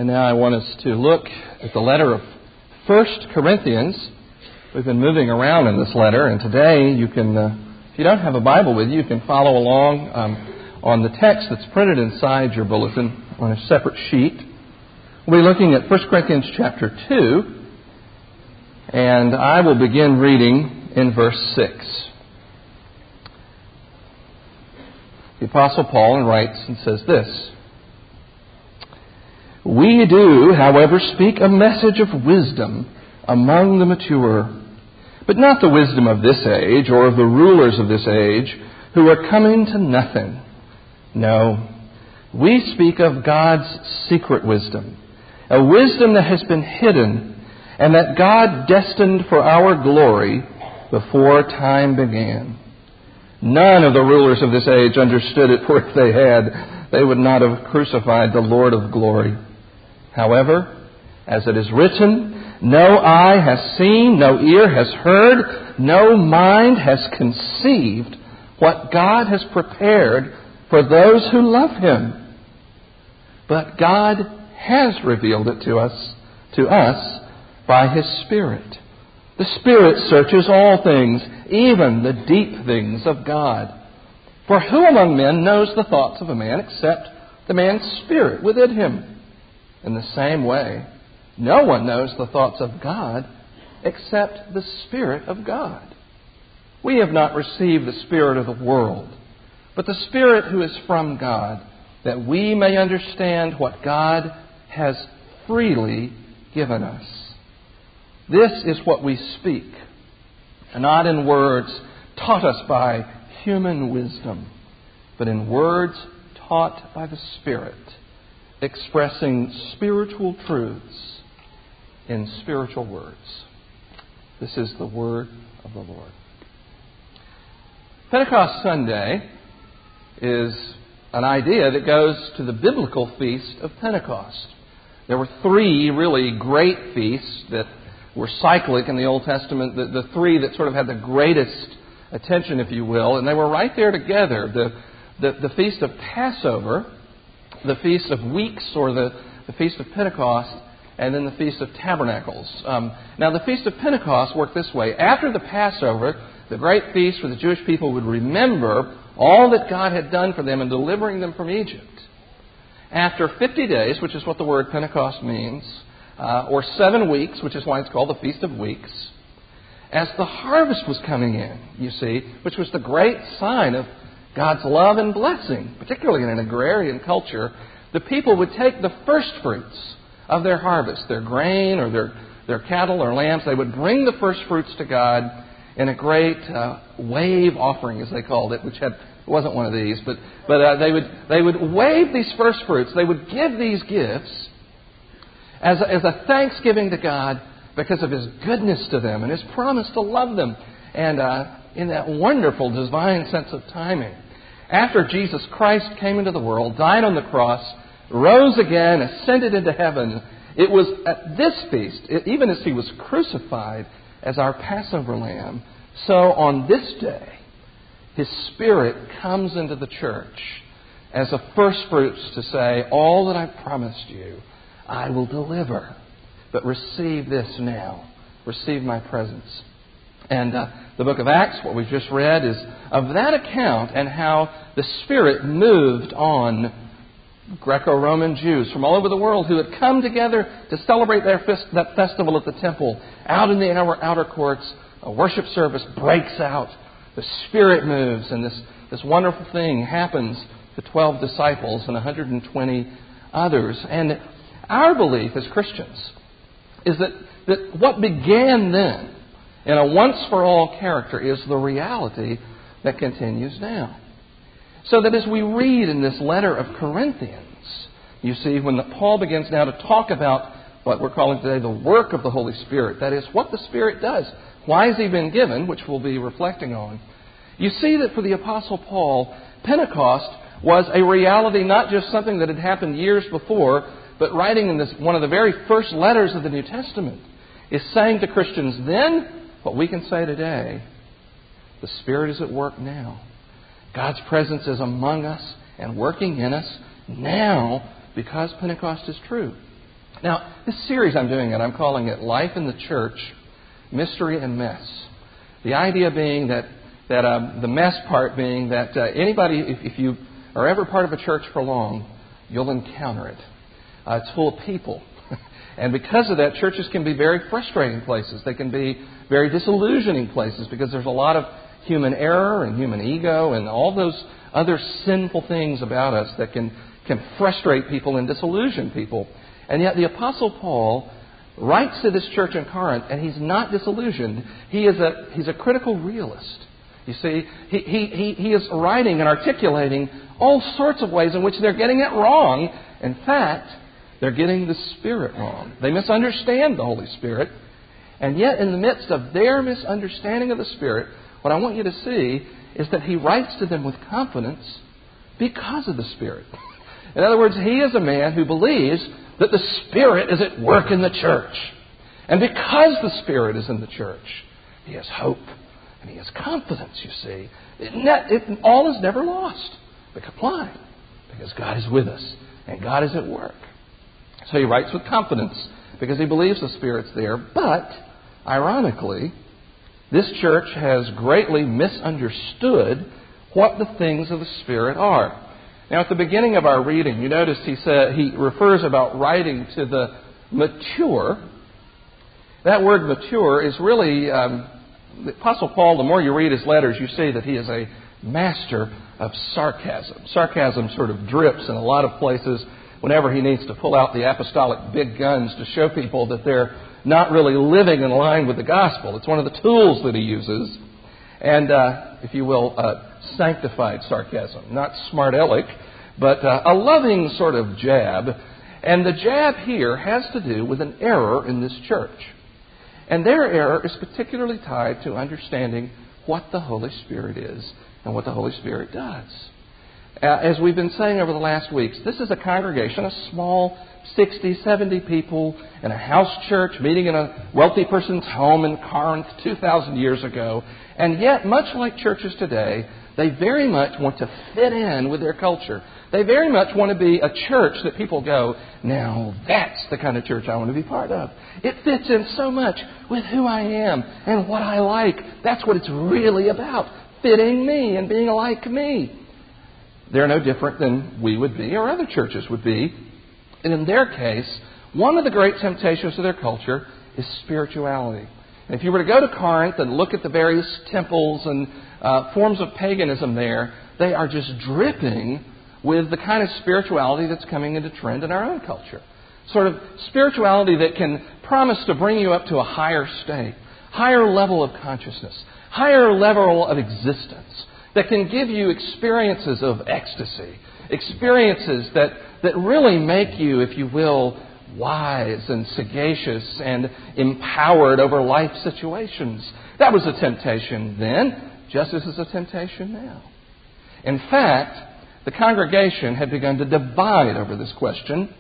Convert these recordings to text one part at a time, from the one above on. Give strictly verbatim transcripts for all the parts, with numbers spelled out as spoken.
And now I want us to look at the letter of First Corinthians. We've been moving around in this letter, and today you can, uh, if you don't have a Bible with you, you can follow along um, on the text that's printed inside your bulletin on a separate sheet. We'll be looking at First Corinthians chapter two, and I will begin reading in verse six. The Apostle Paul writes and says this: "We do, however, speak a message of wisdom among the mature, but not the wisdom of this age or of the rulers of this age who are coming to nothing. No, we speak of God's secret wisdom, a wisdom that has been hidden and that God destined for our glory before time began. None of the rulers of this age understood it, for if they had, they would not have crucified the Lord of glory. However, as it is written, no eye has seen, no ear has heard, no mind has conceived what God has prepared for those who love Him. But God has revealed it to us, to us by His Spirit. The Spirit searches all things, even the deep things of God. For who among men knows the thoughts of a man except the man's spirit within him? In the same way, no one knows the thoughts of God except the Spirit of God. We have not received the spirit of the world, but the Spirit who is from God, that we may understand what God has freely given us. This is what we speak, not in words taught us by human wisdom, but in words taught by the Spirit, expressing spiritual truths in spiritual words." This is the word of the Lord. Pentecost Sunday is an idea that goes to the biblical feast of Pentecost. There were three really great feasts that were cyclic in the Old Testament, the, the three that sort of had the greatest attention, if you will, and they were right there together. The, the, the Feast of Passover, the Feast of Weeks, or the, the Feast of Pentecost, and then the Feast of Tabernacles. Um, now, the Feast of Pentecost worked this way. After the Passover, the great feast where the Jewish people would remember all that God had done for them in delivering them from Egypt. After fifty days, which is what the word Pentecost means, uh, or seven weeks, which is why it's called the Feast of Weeks, as the harvest was coming in, you see, which was the great sign of God's love and blessing, particularly in an agrarian culture, the people would take the first fruits of their harvest, their grain or their, their cattle or lambs. They would bring the first fruits to God in a great uh, wave offering, as they called it, which had it wasn't one of these, but but uh, they would they would wave these first fruits. They would give these gifts as a, as a thanksgiving to God because of His goodness to them and His promise to love them, and uh, in that wonderful divine sense of timing. After Jesus Christ came into the world, died on the cross, rose again, ascended into heaven, it was at this feast, even as He was crucified as our Passover lamb, so on this day, His Spirit comes into the church as a first fruits to say, all that I've promised you, I will deliver. But receive this now. Receive my presence. And uh, the book of Acts, what we've just read, is of that account and how the Spirit moved on Greco-Roman Jews from all over the world who had come together to celebrate their fest- that festival at the temple. Out in the outer, outer courts, a worship service breaks out. The Spirit moves, and this, this wonderful thing happens to twelve disciples and one hundred twenty others. And our belief as Christians is that, that what began then in a once-for-all character is the reality that continues now. So that as we read in this letter of Corinthians, you see, when the, Paul begins now to talk about what we're calling today the work of the Holy Spirit, that is, what the Spirit does, why has He been given, which we'll be reflecting on, you see that for the Apostle Paul, Pentecost was a reality, not just something that had happened years before, but writing in this one of the very first letters of the New Testament, is saying to Christians then what we can say today: the Spirit is at work now. God's presence is among us and working in us now because Pentecost is true. Now, this series I'm doing, and I'm calling it Life in the Church, Mystery and Mess. The idea being that, that um, the mess part being that uh, anybody, if, if you are ever part of a church for long, you'll encounter it. Uh, it's full of people. And because of that, churches can be very frustrating places. They can be very disillusioning places because there's a lot of human error and human ego and all those other sinful things about us that can, can frustrate people and disillusion people. And yet the Apostle Paul writes to this church in Corinth, and he's not disillusioned. He is a, he's a critical realist. You see, he, he, he, he is writing and articulating all sorts of ways in which they're getting it wrong. In fact, they're getting the Spirit wrong. They misunderstand the Holy Spirit. And yet, in the midst of their misunderstanding of the Spirit, what I want you to see is that he writes to them with confidence because of the Spirit. In other words, he is a man who believes that the Spirit is at work in the church. And because the Spirit is in the church, he has hope and he has confidence, you see. It, it, all is never lost. Because why? Because God is with us and God is at work. So he writes with confidence because he believes the Spirit's there. But, ironically, this church has greatly misunderstood what the things of the Spirit are. Now, at the beginning of our reading, you notice he said he refers about writing to the mature. That word mature is really, um, the Apostle Paul, the more you read his letters, you see that he is a master of sarcasm. Sarcasm sort of drips in a lot of places whenever he needs to pull out the apostolic big guns to show people that they're not really living in line with the gospel. It's one of the tools that he uses. And, uh, if you will, uh, sanctified sarcasm. Not smart aleck, but uh, a loving sort of jab. And the jab here has to do with an error in this church. And their error is particularly tied to understanding what the Holy Spirit is and what the Holy Spirit does. Uh, as we've been saying over the last weeks, this is a congregation, a small sixty, seventy people in a house church meeting in a wealthy person's home in Corinth two thousand years ago. And yet, much like churches today, they very much want to fit in with their culture. They very much want to be a church that people go, now that's the kind of church I want to be part of. It fits in so much with who I am and what I like. That's what it's really about, fitting me and being like me. They're no different than we would be or other churches would be. And in their case, one of the great temptations of their culture is spirituality. And if you were to go to Corinth and look at the various temples and uh, forms of paganism there, they are just dripping with the kind of spirituality that's coming into trend in our own culture. Sort of spirituality that can promise to bring you up to a higher state, higher level of consciousness, higher level of existence, that can give you experiences of ecstasy, experiences that, that really make you, if you will, wise and sagacious and empowered over life situations. That was a temptation then, just as it's a temptation now. In fact, the congregation had begun to divide over this question,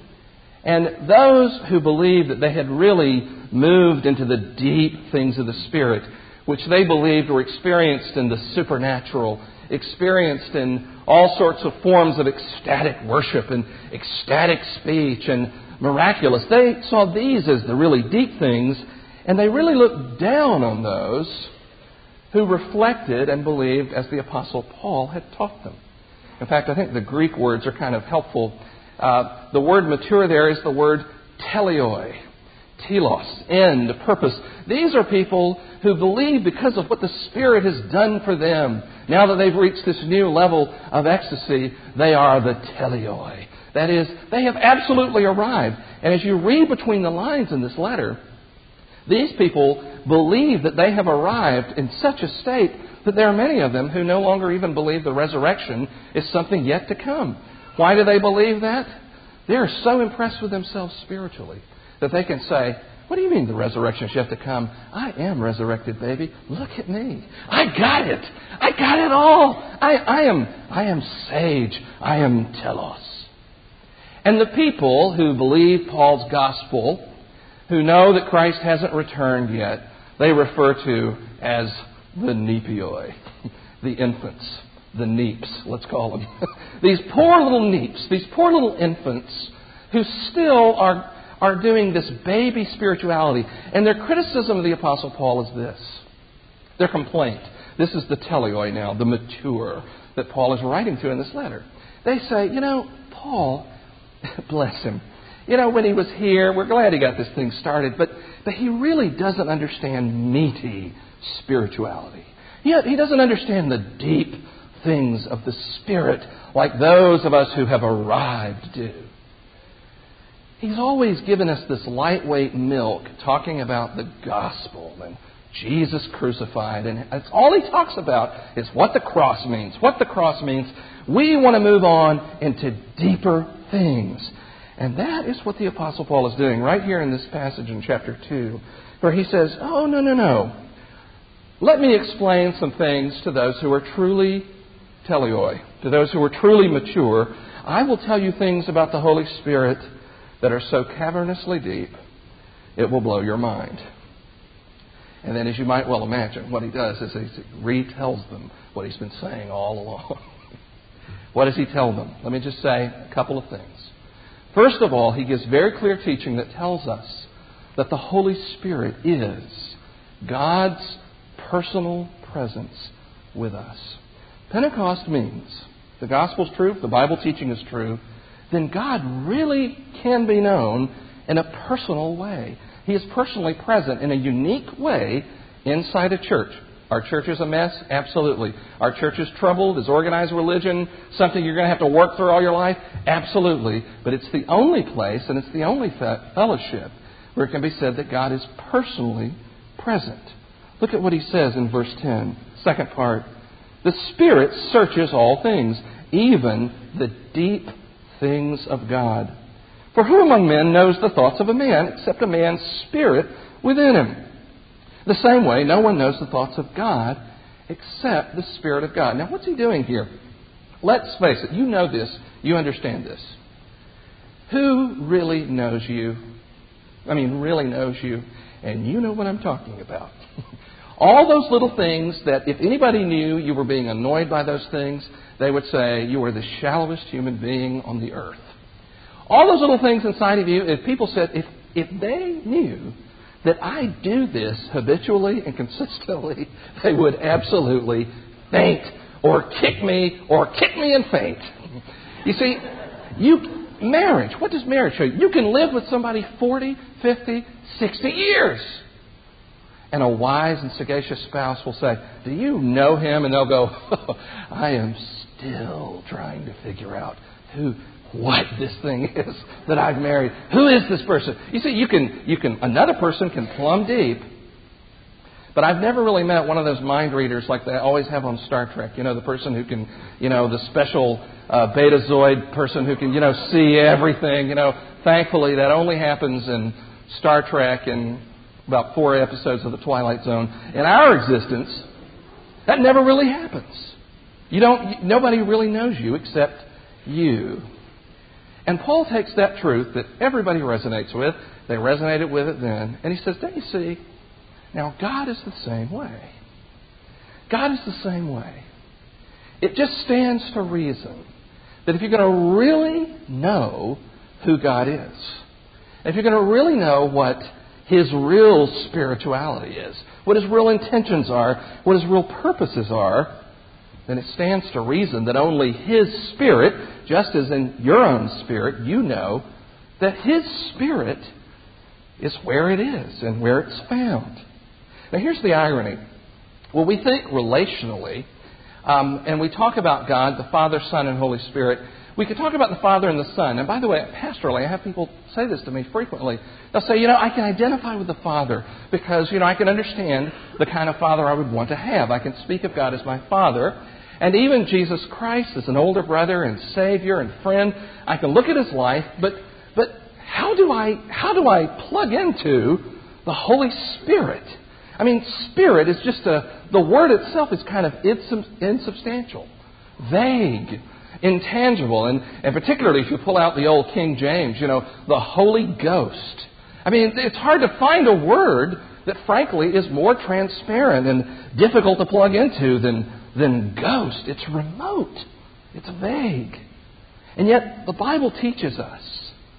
and those who believed that they had really moved into the deep things of the Spirit, which they believed were experienced in the supernatural, experienced in all sorts of forms of ecstatic worship and ecstatic speech and miraculous. They saw these as the really deep things, and they really looked down on those who reflected and believed as the Apostle Paul had taught them. In fact, I think the Greek words are kind of helpful. Uh, the word mature there is the word teleoi, telos, end, purpose. These are people who believe because of what the Spirit has done for them. Now that they've reached this new level of ecstasy, they are the teleoi. That is, they have absolutely arrived. And as you read between the lines in this letter, these people believe that they have arrived in such a state that there are many of them who no longer even believe the resurrection is something yet to come. Why do they believe that? They are so impressed with themselves spiritually that they can say, what do you mean the resurrection is yet to come? I am resurrected, baby. Look at me. I got it. I got it all. I, I am I am sage. I am telos. And the people who believe Paul's gospel, who know that Christ hasn't returned yet, they refer to as the nepioi, the infants, the neeps, let's call them. These poor little neeps, these poor little infants who still are are doing this baby spirituality. And their criticism of the Apostle Paul is this. Their complaint. This is the teleoi now, the mature, that Paul is writing to in this letter. They say, you know, Paul, bless him, you know, when he was here, we're glad he got this thing started, but, but he really doesn't understand meaty spirituality. He, he doesn't understand the deep things of the Spirit like those of us who have arrived do. He's always given us this lightweight milk talking about the gospel and Jesus crucified. And that's all he talks about is what the cross means, what the cross means. We want to move on into deeper things. And that is what the Apostle Paul is doing right here in this passage in chapter two, where he says, oh, no, no, no. Let me explain some things to those who are truly teleoi, to those who are truly mature. I will tell you things about the Holy Spirit that are so cavernously deep, it will blow your mind. And then, as you might well imagine, what he does is he retells them what he's been saying all along. What does he tell them? Let me just say a couple of things. First of all, he gives very clear teaching that tells us that the Holy Spirit is God's personal presence with us. Pentecost means the gospel's true, the Bible teaching is true, then God really can be known in a personal way. He is personally present in a unique way inside a church. Our church is a mess? Absolutely. Our church is troubled? Is organized religion something you're going to have to work through all your life? Absolutely. But it's the only place and it's the only fellowship where it can be said that God is personally present. Look at what he says in verse ten, second part. The Spirit searches all things, even the deep things of God. For who among men knows the thoughts of a man except a man's spirit within him? The same way, no one knows the thoughts of God except the Spirit of God. Now, what's he doing here? Let's face it. You know this. You understand this. Who really knows you? I mean, really knows you. And you know what I'm talking about. All those little things that if anybody knew you were being annoyed by those things, they would say you are the shallowest human being on the earth. All those little things inside of you, if people said, if, if they knew that I do this habitually and consistently, they would absolutely faint or kick me or kick me and faint. You see, you marriage, what does marriage show you? You can live with somebody forty, fifty, sixty years. And a wise and sagacious spouse will say, do you know him? And they'll go, oh, I am still trying to figure out who, what this thing is that I've married. Who is this person? You see, you can, you can, another person can plumb deep. But I've never really met one of those mind readers like they always have on Star Trek. You know, the person who can, you know, the special uh, Betazoid person who can, you know, see everything. You know, thankfully that only happens in Star Trek and about four episodes of The Twilight Zone. In our existence, that never really happens. You don't. Nobody really knows you except you. And Paul takes that truth that everybody resonates with. They resonated with it then. And he says, don't you see? Now, God is the same way. God is the same way. It just stands to reason that if you're going to really know who God is, if you're going to really know what His real spirituality is, what His real intentions are, what His real purposes are, then it stands to reason that only His Spirit, just as in your own spirit, you know that His Spirit is where it is and where it's found. Now here's the irony. When we think relationally, um, and we talk about God, the Father, Son, and Holy Spirit, we could talk about the Father and the Son. And by the way, pastorally, I have people say this to me frequently. They'll say, you know, I can identify with the Father because, you know, I can understand the kind of Father I would want to have. I can speak of God as my Father. And even Jesus Christ as an older brother and Savior and friend, I can look at His life, but but how do I how do I plug into the Holy Spirit? I mean, Spirit is just a, the word itself is kind of insubstantial, vague, intangible, and, and particularly if you pull out the old King James, you know, the Holy Ghost. I mean, it's hard to find a word that frankly is more transparent and difficult to plug into than, than ghost. It's remote. It's vague. And yet the Bible teaches us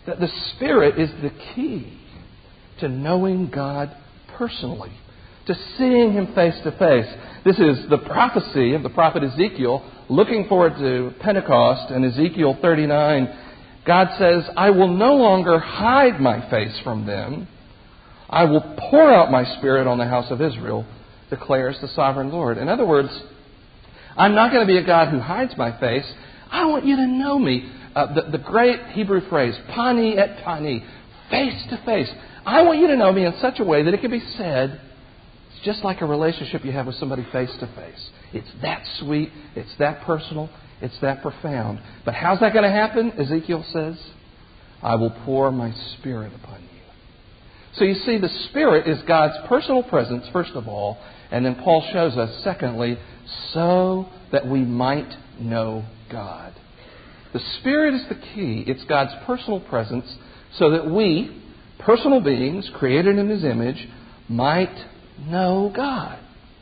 That the Spirit is the key to knowing God personally, to seeing Him face to face. This is the prophecy of the prophet Ezekiel, looking forward to Pentecost. In Ezekiel thirty-nine, God says, I will no longer hide my face from them. I will pour out my Spirit on the house of Israel, declares the sovereign Lord. In other words, I'm not going to be a God who hides my face. I want you to know me. Uh, the, the great Hebrew phrase, pani et pani, face to face. I want you to know me in such a way that it can be said, it's just like a relationship you have with somebody face to face. It's that sweet, it's that personal, it's that profound. But how's that going to happen? Ezekiel says, I will pour my Spirit upon you. So you see, the Spirit is God's personal presence, first of all, and then Paul shows us, secondly, so that we might know God. The Spirit is the key. It's God's personal presence so that we, personal beings created in His image, might know God.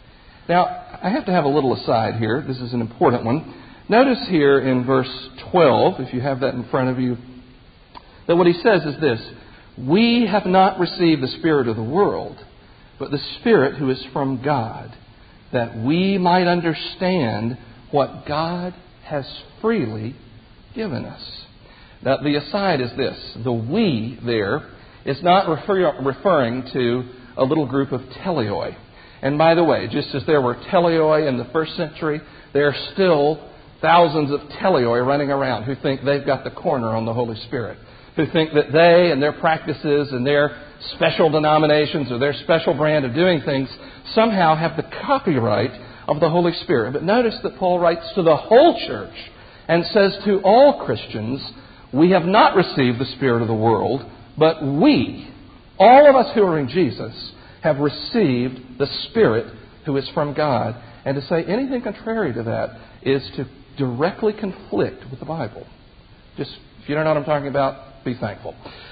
Now, I have to have a little aside here. This is an important one. Notice here in verse twelve, if you have that in front of you, that what he says is this: we have not received the Spirit of the world, but the Spirit who is from God, that we might understand what God has freely given us. Now, the aside is this. The we there is not refer- referring to a little group of teleoi. And by the way, just as there were teleoi in the first century, there are still thousands of teleoi running around who think they've got the corner on the Holy Spirit, who think that they and their practices and their special denominations or their special brand of doing things somehow have the copyright of the Holy Spirit. But notice that Paul writes to the whole church and says to all Christians, we have not received the Spirit of the world, but we, all of us who are in Jesus, have received the Spirit who is from God. And to say anything contrary to that is to directly conflict with the Bible. Just, if you don't know what I'm talking about, be thankful.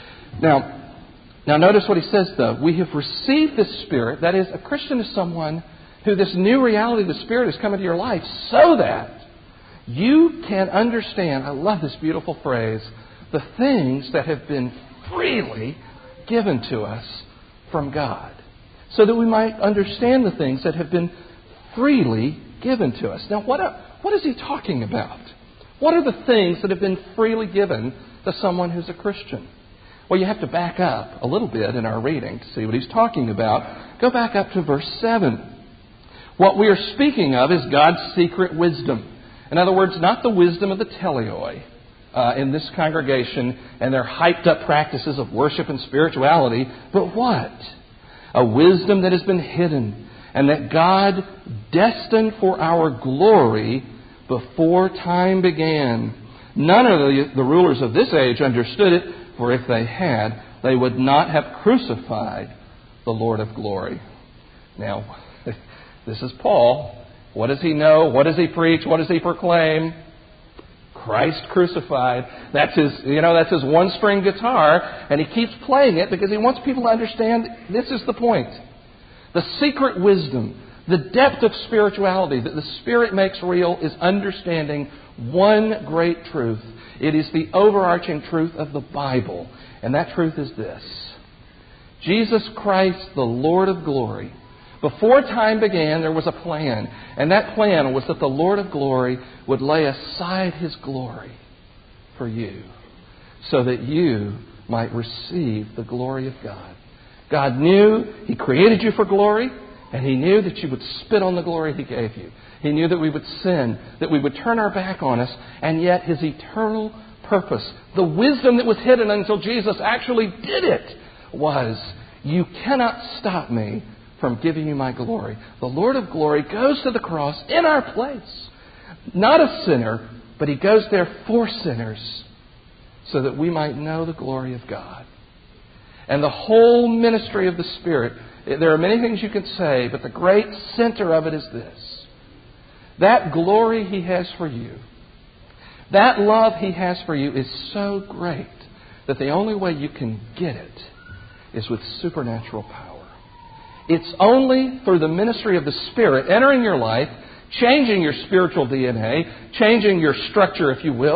Now, now notice what he says, though. We have received this Spirit. That is, a Christian is someone who this new reality of the Spirit has come into your life so that you can understand, I love this beautiful phrase, the things that have been freely given to us from God. So that we might understand the things that have been freely given to us. Now, what, what is he talking about? What are the things that have been freely given to someone who's a Christian? Well, you have to back up a little bit in our reading to see what he's talking about. Go back up to verse seven. What we are speaking of is God's secret wisdom. In other words, not the wisdom of the teleoi uh, in this congregation and their hyped up practices of worship and spirituality, but what? A wisdom that has been hidden and that God destined for our glory before time began. None of the, the rulers of this age understood it, for if they had, they would not have crucified the Lord of glory. Now, this is Paul. What does he know? What does he preach? What does he proclaim? Christ crucified. That's his, you know, that's his one-string guitar, and he keeps playing it because he wants people to understand this is the point. The secret wisdom, the depth of spirituality that the Spirit makes real is understanding one great truth. It is the overarching truth of the Bible, and that truth is this: Jesus Christ, the Lord of glory. Before time began, there was a plan. And that plan was that the Lord of glory would lay aside His glory for you so that you might receive the glory of God. God knew He created you for glory, and He knew that you would spit on the glory He gave you. He knew that we would sin, that we would turn our back on us, and yet His eternal purpose, the wisdom that was hidden until Jesus actually did it, was, you cannot stop me from giving you my glory. The Lord of glory goes to the cross in our place. Not a sinner, but He goes there for sinners so that we might know the glory of God. And the whole ministry of the Spirit, there are many things you can say, but the great center of it is this: that glory He has for you, that love He has for you is so great that the only way you can get it is with supernatural power. It's only through the ministry of the Spirit entering your life, changing your spiritual D N A, changing your structure, if you will,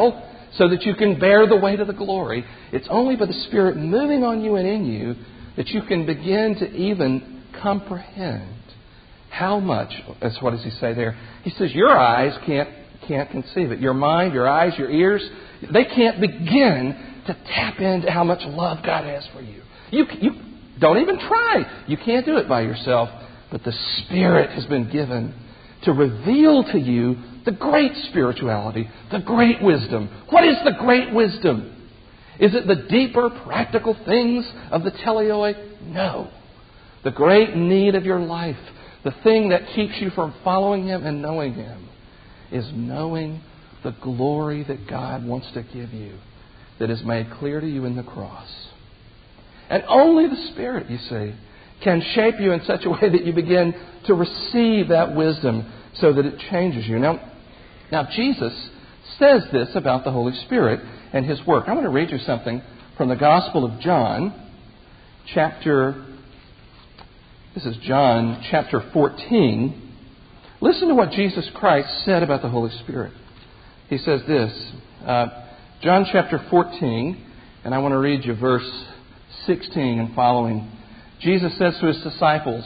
so that you can bear the weight of the glory. It's only by the Spirit moving on you and in you that you can begin to even comprehend how much, as what does he say there? He says your eyes can't can't conceive it. Your mind, your eyes, your ears, they can't begin to tap into how much love God has for you. You, you don't even try. You can't do it by yourself. But the Spirit has been given to reveal to you the great spirituality, the great wisdom. What is the great wisdom? Is it the deeper, practical things of the teleoi? No. The great need of your life, the thing that keeps you from following Him and knowing Him, is knowing the glory that God wants to give you, that is made clear to you in the cross. And only the Spirit, you see, can shape you in such a way that you begin to receive that wisdom so that it changes you. Now, now Jesus says this about the Holy Spirit and His work. I want to read you something from the Gospel of John, chapter, this is John chapter fourteen. Listen to what Jesus Christ said about the Holy Spirit. He says this, uh, John chapter fourteen, and I want to read you verse sixteen and following. Jesus says to His disciples,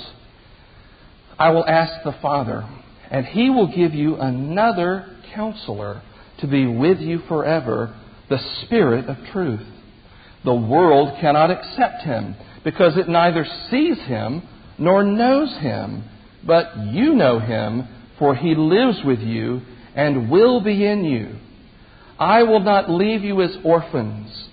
I will ask the Father, and He will give you another counselor to be with you forever, the Spirit of truth. The world cannot accept Him, because it neither sees Him nor knows Him. But you know Him, for He lives with you and will be in you. I will not leave you as orphans.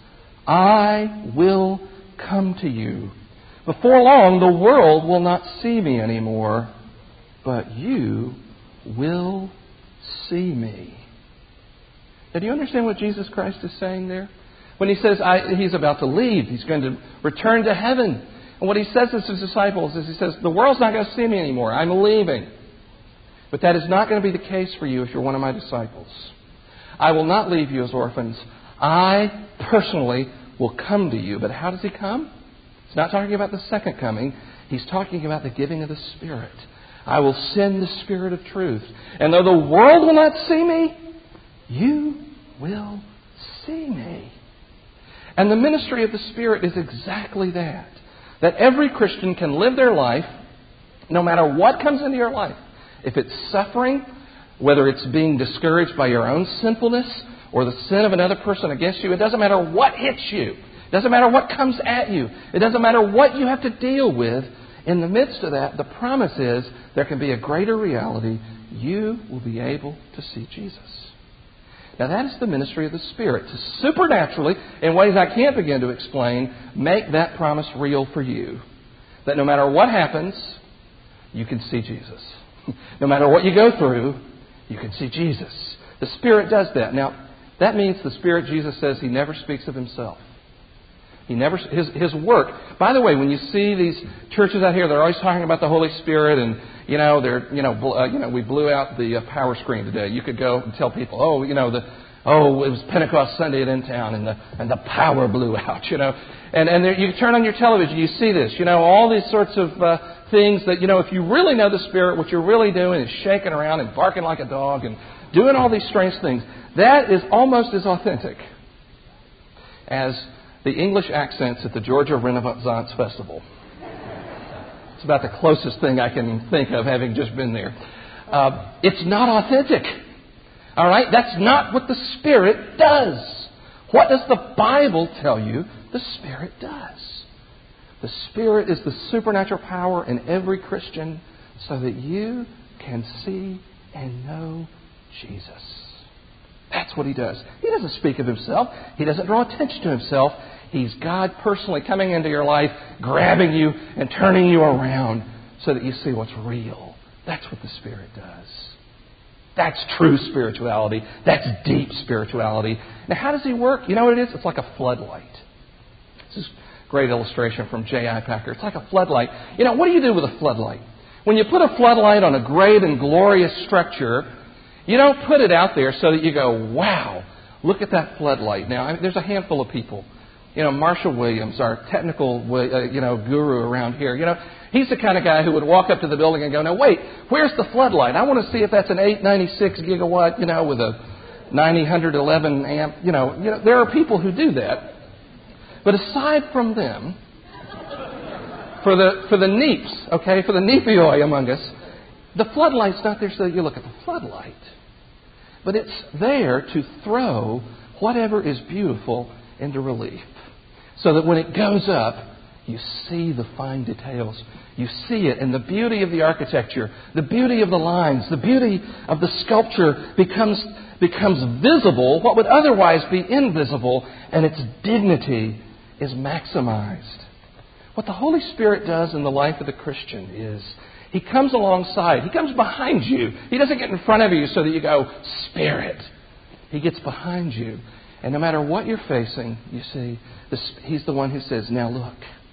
I will come to you. Before long, the world will not see me anymore, but you will see me. Now, do you understand what Jesus Christ is saying there? When He says I, He's about to leave, He's going to return to heaven. And what He says to His disciples is He says, the world's not going to see me anymore. I'm leaving. But that is not going to be the case for you if you're one of my disciples. I will not leave you as orphans. I personally will come to you. But how does He come? He's not talking about the second coming. He's talking about the giving of the Spirit. I will send the Spirit of truth. And though the world will not see me, you will see me. And the ministry of the Spirit is exactly that. That every Christian can live their life, no matter what comes into your life. If it's suffering, whether it's being discouraged by your own sinfulness or the sin of another person against you, it doesn't matter what hits you. It doesn't matter what comes at you. It doesn't matter what you have to deal with. In the midst of that, the promise is there can be a greater reality. You will be able to see Jesus. Now that is the ministry of the Spirit, to supernaturally, in ways I can't begin to explain, make that promise real for you. That no matter what happens, you can see Jesus. No matter what you go through, you can see Jesus. The Spirit does that. Now, that means the Spirit, Jesus says, He never speaks of Himself. He never, his, his work. By the way, when you see these churches out here, they're always talking about the Holy Spirit, and you know, they're, you know, bl- uh, you know, we blew out the uh, power screen today. You could go and tell people, oh, you know, the, oh, it was Pentecost Sunday at InTown, and the and the power blew out, you know, and and there, you turn on your television, you see this, you know, all these sorts of uh, things that, you know, if you really know the Spirit, what you're really doing is shaking around and barking like a dog and doing all these strange things. That is almost as authentic as the English accents at the Georgia Renaissance Festival. It's about the closest thing I can think of, having just been there. Uh, it's not authentic. All right? That's not what the Spirit does. What does the Bible tell you the Spirit does? The Spirit is the supernatural power in every Christian so that you can see and know Jesus. That's what He does. He doesn't speak of Himself. He doesn't draw attention to Himself. He's God personally coming into your life, grabbing you and turning you around so that you see what's real. That's what the Spirit does. That's true spirituality. That's deep spirituality. Now, how does He work? You know what it is? It's like a floodlight. This is a great illustration from J I Packer. It's like a floodlight. You know, what do you do with a floodlight? When you put a floodlight on a great and glorious structure, you don't put it out there so that you go, wow, look at that floodlight. Now, I mean, there's a handful of people. You know, Marshall Williams, our technical, uh, you know, guru around here. You know, he's the kind of guy who would walk up to the building and go, now wait, where's the floodlight? I want to see if that's an eight ninety-six gigawatt, you know, with a, ninety, one hundred eleven amp. You know, you know, there are people who do that. But aside from them, for the for the neeps, okay, for the neepioi among us, the floodlight's not there so that you look at the floodlight. But it's there to throw whatever is beautiful into relief. So that when it goes up, you see the fine details. You see it, and the beauty of the architecture, the beauty of the lines, the beauty of the sculpture becomes becomes visible, what would otherwise be invisible, and its dignity is maximized. What the Holy Spirit does in the life of the Christian is He comes alongside. He comes behind you. He doesn't get in front of you so that you go, Spirit. He gets behind you. And no matter what you're facing, you see, this, He's the one who says, now look,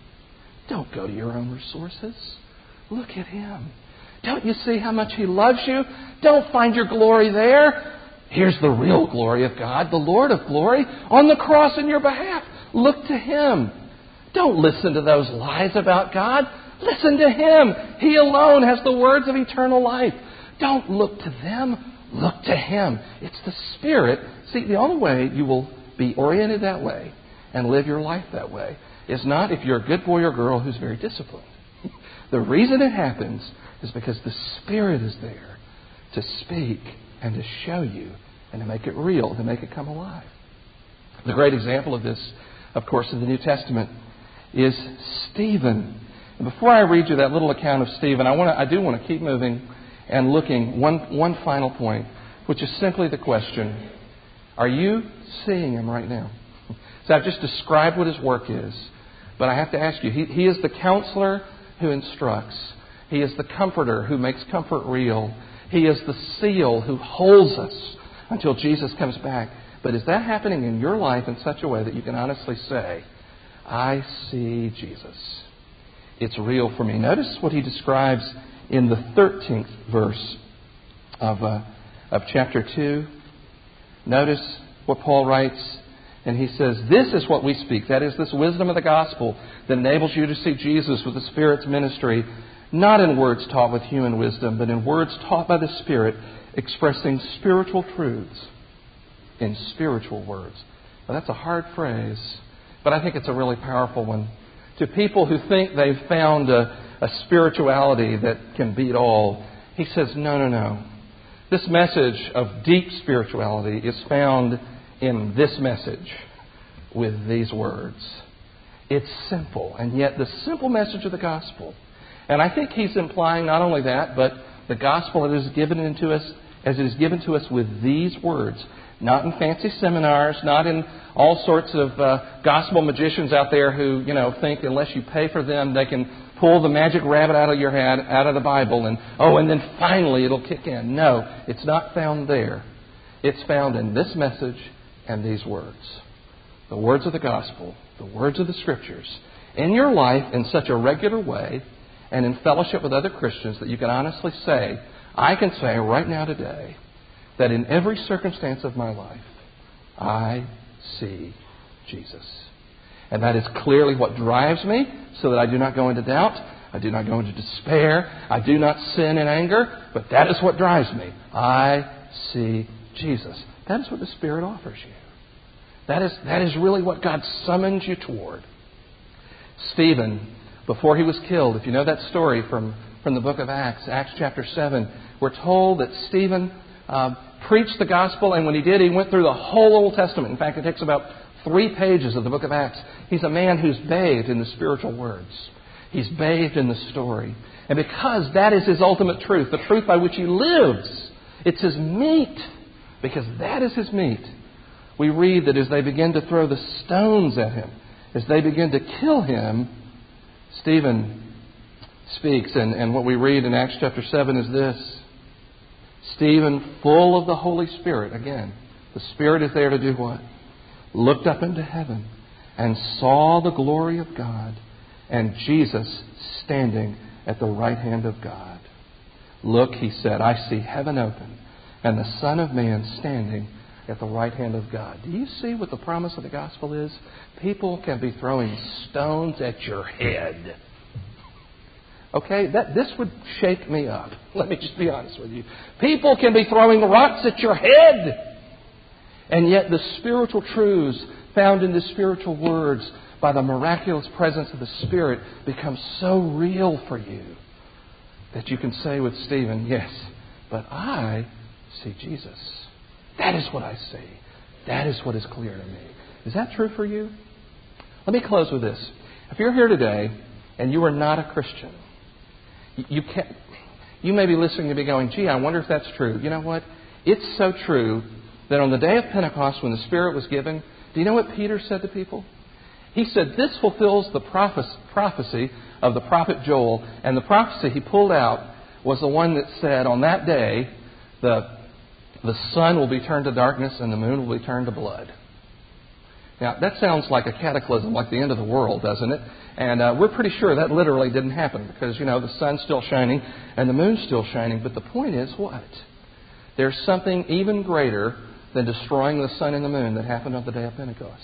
don't go to your own resources. Look at Him. Don't you see how much He loves you? Don't find your glory there. Here's the real glory of God, the Lord of glory, on the cross in your behalf. Look to Him. Don't listen to those lies about God. Listen to Him. He alone has the words of eternal life. Don't look to them. Look to Him. It's the Spirit. See, the only way you will be oriented that way and live your life that way is not if you're a good boy or girl who's very disciplined. The reason it happens is because the Spirit is there to speak and to show you and to make it real, to make it come alive. The great example of this, of course, in the New Testament is Stephen. And before I read you that little account of Stephen, I want to, I do want to keep moving and looking one, one final point, which is simply the question, are you seeing Him right now? So I've just described what His work is, but I have to ask you, He, he is the counselor who instructs. He is the comforter who makes comfort real. He is the seal who holds us until Jesus comes back. But is that happening in your life in such a way that you can honestly say, I see Jesus? It's real for me. Notice what he describes in the thirteenth verse of, uh, of chapter two. Notice what Paul writes. And he says, this is what we speak. That is, this wisdom of the gospel that enables you to see Jesus with the Spirit's ministry, not in words taught with human wisdom, but in words taught by the Spirit, expressing spiritual truths in spiritual words. Now, that's a hard phrase, but I think it's a really powerful one. To people who think they've found a, a spirituality that can beat all, he says, no, no, no. This message of deep spirituality is found in this message with these words. It's simple, and yet the simple message of the gospel. And I think he's implying not only that, but the gospel that is given into us, as it is given to us with these words, not in fancy seminars, not in all sorts of uh, gospel magicians out there who, you know, think unless you pay for them, they can pull the magic rabbit out of your head, out of the Bible, and oh, and then finally it'll kick in. No, it's not found there. It's found in this message and these words. The words of the gospel, the words of the Scriptures, in your life in such a regular way and in fellowship with other Christians that you can honestly say, I can say right now today that in every circumstance of my life, I see Jesus. And that is clearly what drives me so that I do not go into doubt. I do not go into despair. I do not sin in anger. But that is what drives me. I see Jesus. That is what the Spirit offers you. That is, that is really what God summons you toward. Stephen, before he was killed, if you know that story from, from the book of Acts, Acts chapter seven, we're told that Stephen uh, preached the gospel, and when he did, he went through the whole Old Testament. In fact, it takes about three pages of the book of Acts. He's a man who's bathed in the spiritual words. He's bathed in the story. And because that is his ultimate truth, the truth by which he lives, it's his meat. Because that is his meat. We read that as they begin to throw the stones at him, as they begin to kill him, Stephen speaks. And, and what we read in Acts chapter seven is this. Stephen, full of the Holy Spirit, again, the Spirit is there to do what? Looked up into heaven and saw the glory of God and Jesus standing at the right hand of God. Look, he said, I see heaven open and the Son of Man standing at the right hand of God. Do you see what the promise of the gospel is? People can be throwing stones at your head. Okay, that this would shake me up. Let me just be honest with you. People can be throwing rocks at your head. And yet the spiritual truths found in the spiritual words by the miraculous presence of the Spirit become so real for you that you can say with Stephen, yes, but I see Jesus. That is what I see. That is what is clear to me. Is that true for you? Let me close with this. If you're here today and you are not a Christian, you can't, you may be listening to me going, gee, I wonder if that's true. You know what? It's so true that on the day of Pentecost when the Spirit was given, do you know what Peter said to people? He said, this fulfills the prophecy of the prophet Joel. And the prophecy he pulled out was the one that said, on that day, the, the sun will be turned to darkness and the moon will be turned to blood. Now, that sounds like a cataclysm, like the end of the world, doesn't it? And uh, we're pretty sure that literally didn't happen because, you know, the sun's still shining and the moon's still shining. But the point is what? There's something even greater than destroying the sun and the moon that happened on the day of Pentecost.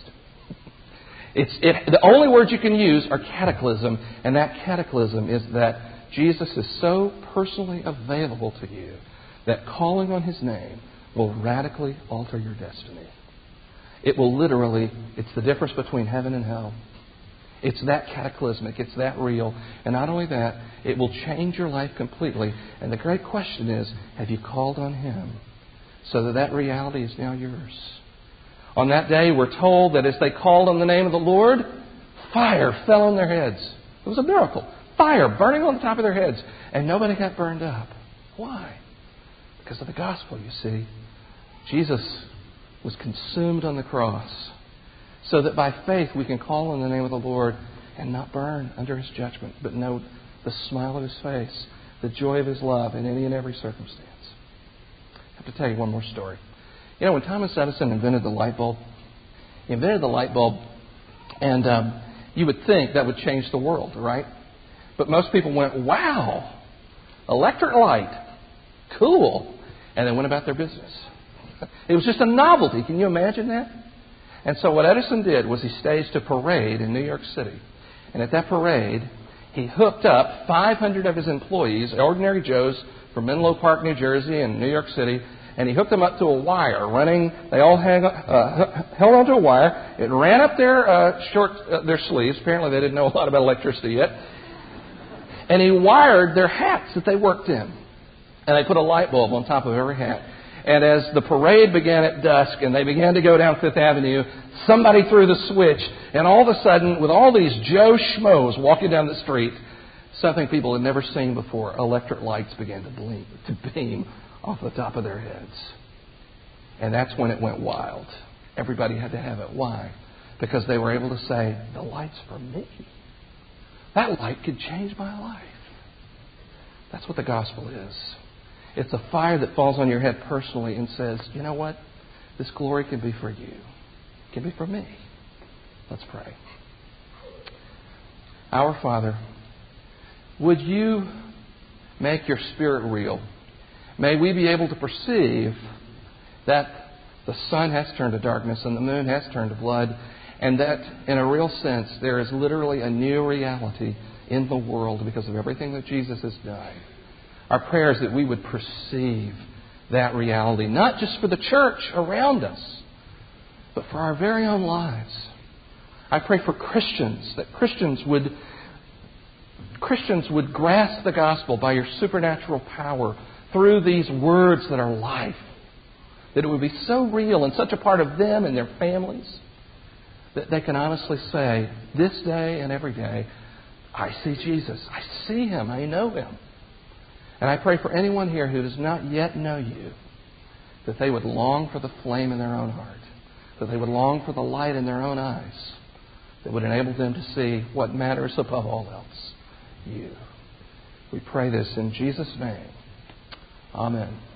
It's it, the only words you can use are cataclysm, and that cataclysm is that Jesus is so personally available to you that calling on His name will radically alter your destiny. It will literally, it's the difference between heaven and hell. It's that cataclysmic, it's that real. And not only that, it will change your life completely. And the great question is, have you called on Him so that that reality is now yours? On that day, we're told that as they called on the name of the Lord, fire fell on their heads. It was a miracle. Fire burning on the top of their heads. And nobody got burned up. Why? Because of the gospel, you see. Jesus was consumed on the cross so that by faith we can call on the name of the Lord and not burn under His judgment, but know the smile of His face, the joy of His love in any and every circumstance. I have to tell you one more story. You know, when Thomas Edison invented the light bulb, he invented the light bulb, and um, you would think that would change the world, right? But most people went, wow, electric light, cool, and they went about their business. It was just a novelty. Can you imagine that? And so what Edison did was he staged a parade in New York City. And at that parade, he hooked up five hundred of his employees, ordinary Joes, from Menlo Park, New Jersey and New York City, and he hooked them up to a wire running. They all hang, uh, held onto a wire. It ran up their uh, short uh, their sleeves. Apparently they didn't know a lot about electricity yet. And he wired their hats that they worked in. And they put a light bulb on top of every hat. And as the parade began at dusk and they began to go down Fifth Avenue, somebody threw the switch. And all of a sudden, with all these Joe Schmoes walking down the street, something people had never seen before, electric lights began to blink, to beam off the top of their heads. And that's when it went wild. Everybody had to have it. Why? Because they were able to say, the light's for me. That light could change my life. That's what the gospel is. It's a fire that falls on your head personally and says, you know what? This glory can be for you. It can be for me. Let's pray. Our Father, would you make your Spirit real? May we be able to perceive that the sun has turned to darkness and the moon has turned to blood, and that in a real sense there is literally a new reality in the world because of everything that Jesus has done. Our prayer is that we would perceive that reality, not just for the church around us, but for our very own lives. I pray for Christians, that Christians would Christians would grasp the gospel by your supernatural power through these words that are life. That it would be so real and such a part of them and their families that they can honestly say, this day and every day, I see Jesus. I see Him. I know Him. And I pray for anyone here who does not yet know you, that they would long for the flame in their own heart, that they would long for the light in their own eyes, that would enable them to see what matters above all else, you. We pray this in Jesus' name. Amen.